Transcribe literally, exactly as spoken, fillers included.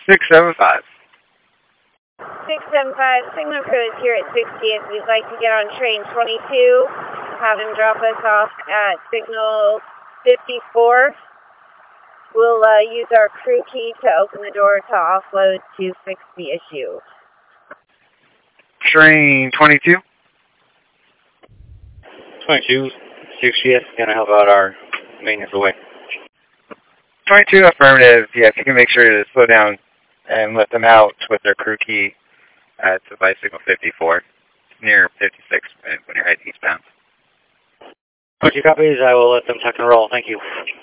six seven five. six seven five, Signal Crew is here at sixtieth. We'd like to get on train twenty-two. Have him drop us off at signal fifty-four. We'll uh, use our crew key to open the door to offload to fix the issue. Train twenty-two. twenty-two, sixtieth, gonna help out our maintenance away. twenty-two, affirmative. Yeah, if you can make sure to slow down and let them out with their crew key at by signal fifty-four, near fifty-six when you're heading eastbound. twenty-two copies, I will let them tuck and roll. Thank you.